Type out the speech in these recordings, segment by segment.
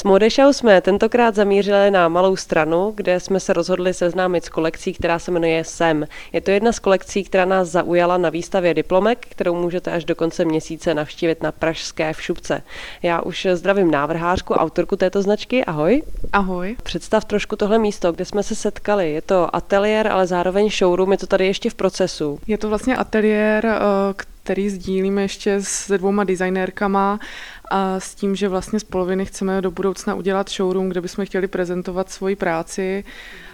Mode Show jsme tentokrát zamířili na Malou Stranu, kde jsme se rozhodli seznámit s kolekcí, která se jmenuje SEM. Je to jedna z kolekcí, která nás zaujala na výstavě Diplomek, kterou můžete až do konce měsíce navštívit na pražské v Šupce. Já už zdravím návrhářku, autorku této značky. Ahoj. Ahoj. Představ trošku tohle místo, kde jsme se setkali. Je to ateliér, ale zároveň showroom, je to tady ještě v procesu. Je to vlastně ateliér, který sdílíme ještě se 2 designérkama a s tím, že vlastně z poloviny chceme do budoucna udělat showroom, kde bychom chtěli prezentovat svoji práci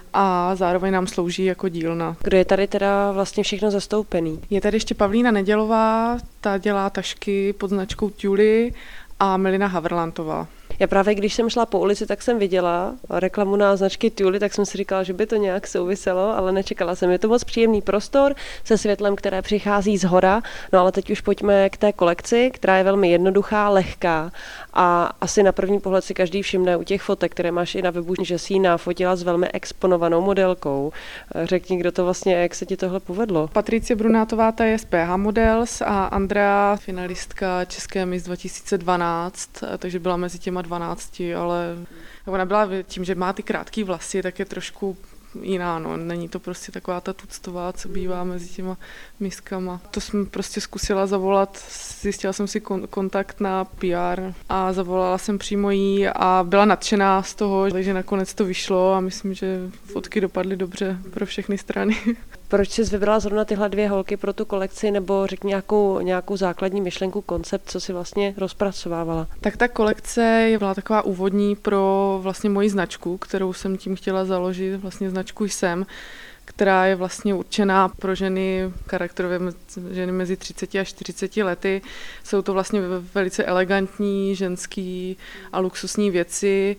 a zároveň nám slouží jako dílna. Kdo je tady teda vlastně všechno zastoupený? Je tady ještě Pavlína Nedělová, ta dělá tašky pod značkou Tuly a Milena Haverlantová. Já právě, když jsem šla po ulici, tak jsem viděla reklamu na značky Tuly, tak jsem si říkala, že by to nějak souviselo, ale nečekala jsem. Je to moc příjemný prostor se světlem, které přichází z hora. No ale teď už pojďme k té kolekci, která je velmi jednoduchá, lehká a asi na první pohled si každý všimne u těch fotek, které máš i na webu, že si ji nafotila s velmi exponovanou modelkou. Řekni, kdo to vlastně, jak se ti tohle povedlo? Patricie Brunátová, ta je z PH Models a Andrea, finalistka České Miss 2012, takže byla mezi těma 12, ale ona byla tím, že má ty krátké vlasy, tak je trošku jiná, no. Není to prostě taková ta tuctová, co bývá mezi těma miskama. To jsem prostě zkusila zavolat, zjistila jsem si kontakt na PR a zavolala jsem přímo jí a byla nadšená z toho, takže nakonec to vyšlo a myslím, že fotky dopadly dobře pro všechny strany. Proč jsi vybrala zrovna tyhle 2 holky pro tu kolekci, nebo řekni nějakou základní myšlenku, koncept, co si vlastně rozpracovávala? Tak ta kolekce byla taková úvodní pro vlastně moji značku, kterou jsem tím chtěla založit, vlastně značku Jsem, která je vlastně určená pro ženy, charakterově ženy mezi 30 a 40 lety. Jsou to vlastně velice elegantní, ženský a luxusní věci.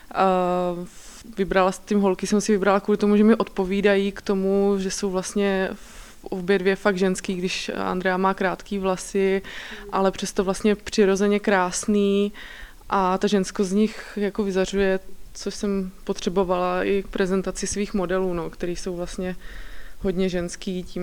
Vybrala s tím holky, jsem si vybrala kvůli tomu, že mi odpovídají k tomu, že jsou vlastně obě 2 fakt ženský, když Andrea má krátký vlasy, ale přesto vlastně přirozeně krásný a ta ženskost z nich jako vyzařuje, což jsem potřebovala i k prezentaci svých modelů, no, který jsou vlastně hodně ženský, tím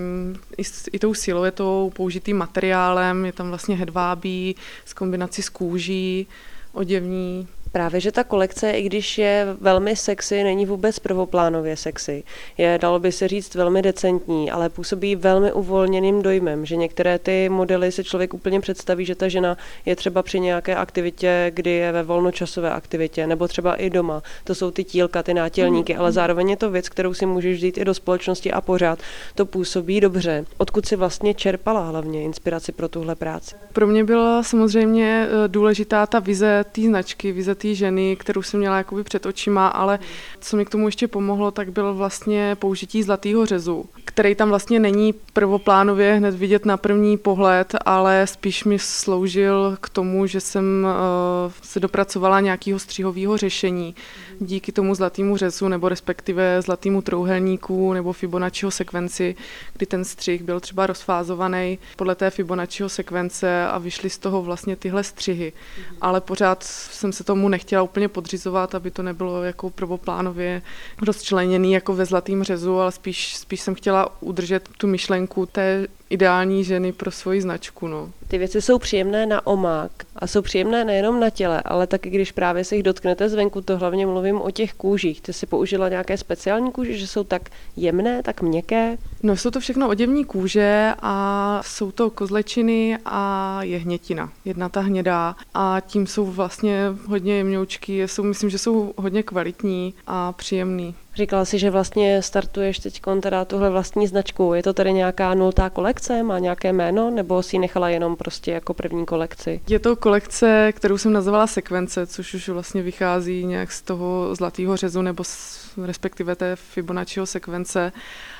i tou siluetou, použitým materiálem, je tam vlastně hedvábí s kombinací s kůží, oděvní. Právě, že ta kolekce, i když je velmi sexy, není vůbec prvoplánově sexy. Je, dalo by se říct, velmi decentní, ale působí velmi uvolněným dojmem, že některé ty modely se člověk úplně představí, že ta žena je třeba při nějaké aktivitě, kdy je ve volnočasové aktivitě, nebo třeba i doma. To jsou ty tílka, ty nátělníky, ale zároveň je to věc, kterou si můžeš vzít i do společnosti a pořád to působí dobře. Odkud si vlastně čerpala hlavně inspiraci pro tuhle práci? Pro mě byla samozřejmě důležitá ta vize té značky, vize té ženy, kterou jsem měla jakoby před očima, ale co mi k tomu ještě pomohlo, tak bylo vlastně použití zlatého řezu, který tam vlastně není prvoplánově hned vidět na první pohled, ale spíš mi sloužil k tomu, že jsem se dopracovala nějakého střihového řešení díky tomu zlatému řezu, nebo respektive zlatému trouhelníku nebo Fibonacciho sekvenci, kdy ten střih byl třeba rozfázovaný podle té Fibonacciho sekvence a vyšly z toho vlastně tyhle střihy. Ale pořád jsem se tomu nechtěla úplně podřizovat, aby to nebylo jako prvoplánově rozčleněný jako ve zlatém řezu, ale spíš jsem chtěla udržet tu myšlenku té ideální ženy pro svoji značku. No. Ty věci jsou příjemné na omák a jsou příjemné nejenom na těle, ale taky když právě se jich dotknete zvenku, to hlavně mluvím o těch kůžích. Ty si použila nějaké speciální kůže, že jsou tak jemné, tak měkké? No, jsou to všechno oděvní kůže a jsou to kozlečiny a jehnětina, jedna ta hnědá a tím jsou vlastně hodně jemňoučky, myslím, že jsou hodně kvalitní a příjemný. Říkala si, že vlastně startuješ teď teda tuhle vlastní značku. Je to tedy nějaká 0. kolekce? Má nějaké jméno? Nebo si ji nechala jenom prostě jako první kolekci? Je to kolekce, kterou jsem nazvala Sekvence, což už vlastně vychází nějak z toho zlatého řezu nebo respektive té Fibonacciho sekvence.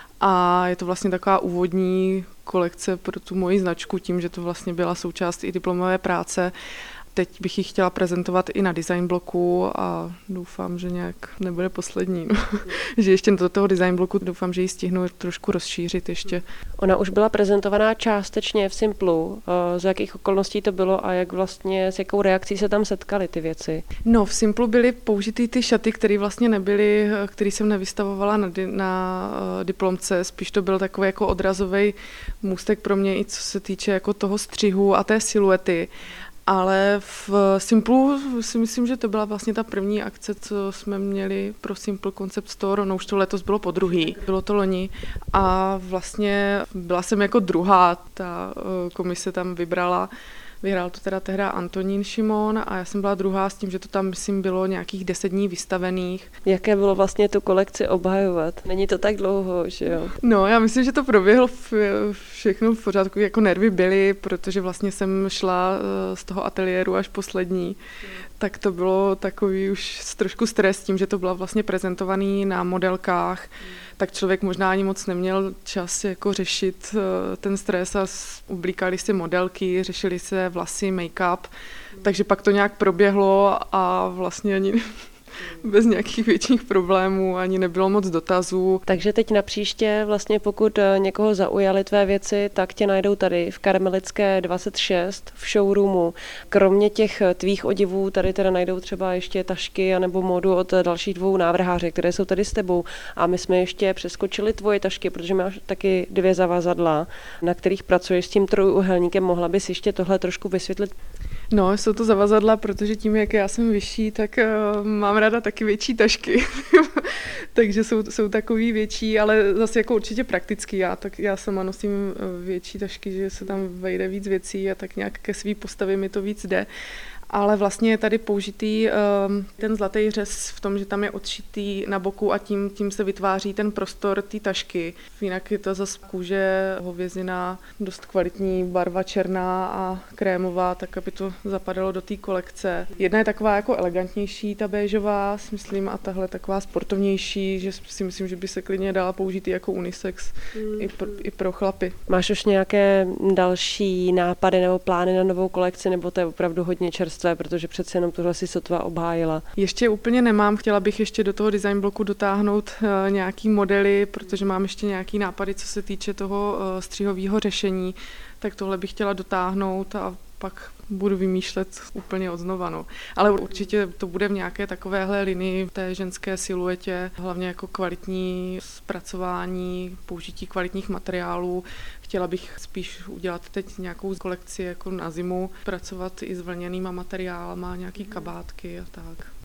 A je to vlastně taková úvodní kolekce pro tu moji značku tím, že to vlastně byla součást i diplomové práce. Teď bych ji chtěla prezentovat i na design bloku a doufám, že nějak nebude poslední. No. Že ještě do toho design bloku doufám, že ji stihnu trošku rozšířit ještě. Ona už byla prezentovaná částečně v Simplu. Z jakých okolností to bylo a jak vlastně, s jakou reakcí se tam setkaly ty věci? No, v Simplu byly použity ty šaty, které vlastně nebyly, který jsem nevystavovala na diplomce. Spíš to byl takový jako odrazový můstek pro mě i co se týče jako toho střihu a té siluety. Ale v Simplu si myslím, že to byla vlastně ta první akce, co jsme měli pro Simple Concept Store. No už to letos bylo podruhý, bylo to loni. A vlastně byla jsem jako druhá, ta komise tam vybrala. Vyhrál to teda tehda Antonín Šimon a já jsem byla druhá s tím, že to tam, myslím, bylo nějakých 10 dní vystavených. Jaké bylo vlastně tu kolekci obhajovat? Není to tak dlouho, že jo? No, já myslím, že to proběhlo všechno v pořádku, jako nervy byly, protože vlastně jsem šla z toho ateliéru až poslední. Tak to bylo takový už trošku stres tím, že to bylo vlastně prezentovaný na modelkách, tak člověk možná ani moc neměl čas jako řešit ten stres a oblíkali si modelky, řešili se vlasy, make-up, takže pak to nějak proběhlo a vlastně ani bez nějakých větších problémů, ani nebylo moc dotazů. Takže teď na příště vlastně pokud někoho zaujaly tvé věci, tak tě najdou tady v Karmelické 26 v showroomu. Kromě těch tvých odivů tady teda najdou třeba ještě tašky anebo módu od dalších 2 návrhářek, které jsou tady s tebou. A my jsme ještě přeskočili tvoje tašky, protože máš taky 2 zavazadla, na kterých pracuješ s tím trojúhelníkem. Mohla bys ještě tohle trošku vysvětlit? No, jsou to zavazadla, protože tím, jak já jsem vyšší, tak mám ráda taky větší tašky. Takže jsou takový větší, ale zase jako určitě praktický. Já sama nosím větší tašky, že se tam vejde víc věcí a tak nějak ke svý postavě mi to víc jde. Ale vlastně je tady použitý ten zlatý řez v tom, že tam je odšitý na boku a tím se vytváří ten prostor té tašky. Jinak je to zase kůže hovězina, dost kvalitní barva černá a krémová, tak aby to zapadalo do té kolekce. Jedna je taková jako elegantnější, ta béžová, myslím, a tahle taková sportovnější, že si myslím, že by se klidně dala použít i jako unisex i pro chlapy. Máš už nějaké další nápady nebo plány na novou kolekci, nebo to je opravdu hodně čerstvé, protože přece jenom tohle si sotva obhájila? Ještě úplně nemám, chtěla bych ještě do toho design bloku dotáhnout nějaký modely, protože mám ještě nějaký nápady, co se týče toho střihového řešení, tak tohle bych chtěla dotáhnout a pak budu vymýšlet úplně odznova. No. Ale určitě to bude v nějaké takovéhle linii v té ženské siluetě, hlavně jako kvalitní zpracování, použití kvalitních materiálů. Chtěla bych spíš udělat teď nějakou kolekci jako na zimu, pracovat i s vlněnýma materiálama, nějaký kabátky a tak.